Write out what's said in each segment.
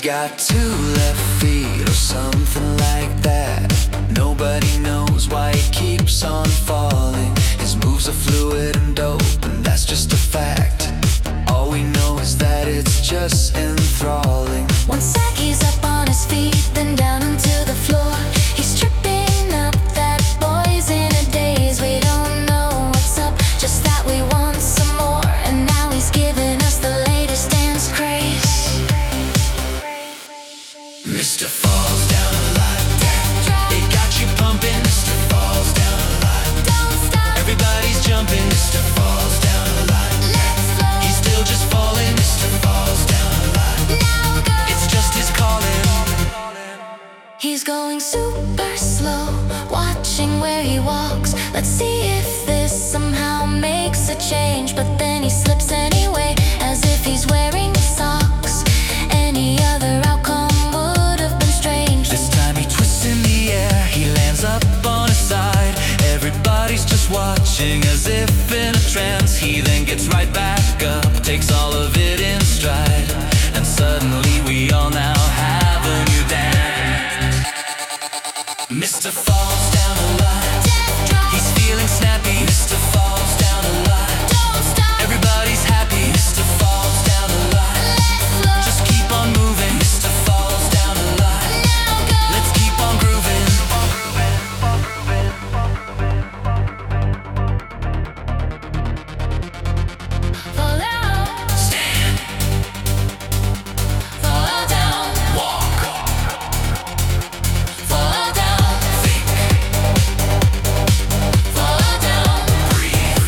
got 2 left feet or something like that. Nobody knows why he keeps on falling. His moves are fluid and dope, and that's just a fact. All we know is that it's just enthralling. One sec he's up on his feet, then down onto the floor. He's tripping up, that boy's in a daze. We don't know what's up, just that we want some more. And now he's giving us the latest dance craze. Mr. Falls Down a lot. It got you pumping. Mr. Falls Down a lot. Don't stop, Everybody's jumping. Mr. Falls Down a lot. let's flow. He's still just falling. Mr. Falls Down a lot. Now go. It's just his calling. He's going super slow, watching where he walks. Let's see if this somehow makes a change. But then he slips anyway, as if he's wearing socks. Any other outcome would have been strange. This time he twists in the air. He lands up on his side. Everybody's just watching as if in a trance. He then gets right back up, takes all of it in stride. And suddenly we all now have a new dance. Mr. Falls Down a lot. Death drop, He's feeling snappy. Mr. Falls Down a lot. don't stop, Everybody's happy. Mr. Falls Down a lot. let's flow. Just keep on moving. Mr. Falls Down a lot. Now go. Let's keep on grooving. Fall down, Stand, fall down, walk, fall down, think, fall down, breathe.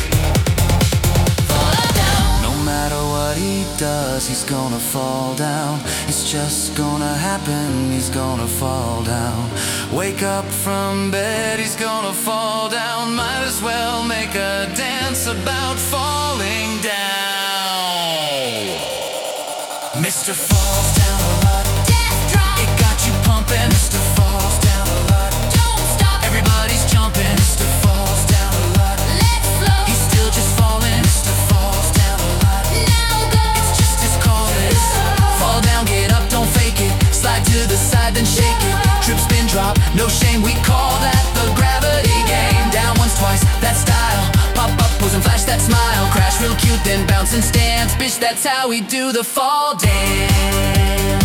fall down. No matter what he does, he's gonna fall down. It's just gonna happen. He's gonna fall down. Wake up from bed, he's gonna fall down. Might as well make a dance about falling down. Mr. Falls Down a lot. Death drop, It got you pumping. Mr. Falls Down a lot. don't stop, Everybody's jumping. Mr. Falls Down a lot. let's flow. He's still just falling. Mr. Falls Down a lot. Now go. It's just his calling. Fall down, get up, don't fake it. Slide to the side, then shake it. Trip, spin, drop, no shame. We call that the gravity game. Down once, twice, that style. Pop up, pose and flash that smile. Crash real cute, then bounce and stance. Bitch, that's how we do the fall dance.